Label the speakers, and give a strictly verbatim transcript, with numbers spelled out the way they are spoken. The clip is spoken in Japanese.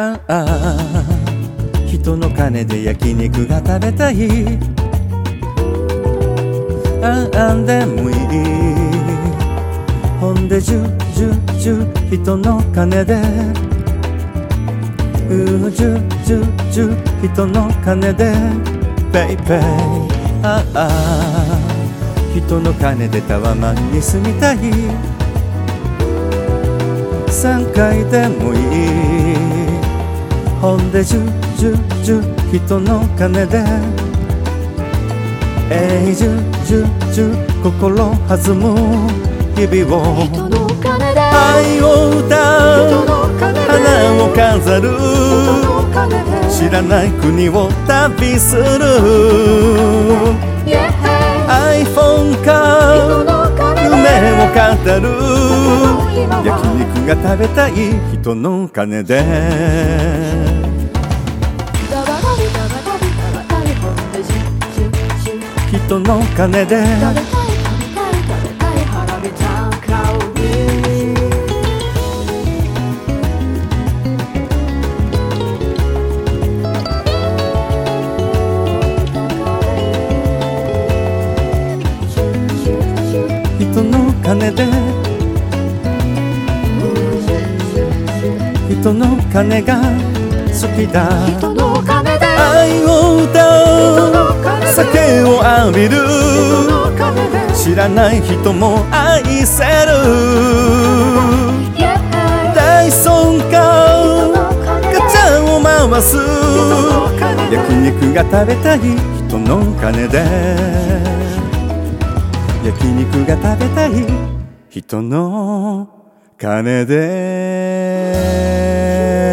Speaker 1: ああ人の金で焼肉が食べたい。ああでもいい。ほんでじゅじゅじゅ人の金でうじゅじゅじゅ人の金でペイペイ。ああ人の金でタワマンに住みたい。さんかいでもいい。ほんでじゅじゅじゅ人の金でえいじゅじゅじゅ心弾む日々を。
Speaker 2: 人の金で
Speaker 1: 愛を歌う
Speaker 2: 人の金で
Speaker 1: 花を飾る。
Speaker 2: 人の金で
Speaker 1: 知らない国を旅する。
Speaker 2: Yeah
Speaker 1: iPhone
Speaker 2: 人
Speaker 1: か
Speaker 2: の金で
Speaker 1: 夢を語る。
Speaker 2: 今は
Speaker 1: 焼肉が食べたい人の金で。
Speaker 2: ダバダビダバダビダバダビほんでじゅじゅじゅ
Speaker 1: 人の金で
Speaker 2: 食べたい食べたい食べたい花火高売り。
Speaker 1: 人の金で人の金が好きだ。
Speaker 2: 人の金で
Speaker 1: 愛を歌う酒を浴びる。
Speaker 2: 人の金で
Speaker 1: 知らない人も愛せる。
Speaker 2: Yeah
Speaker 1: ダイソンかガチャを回す。焼肉が食べたい人の金で。焼肉が食べたい人の金で。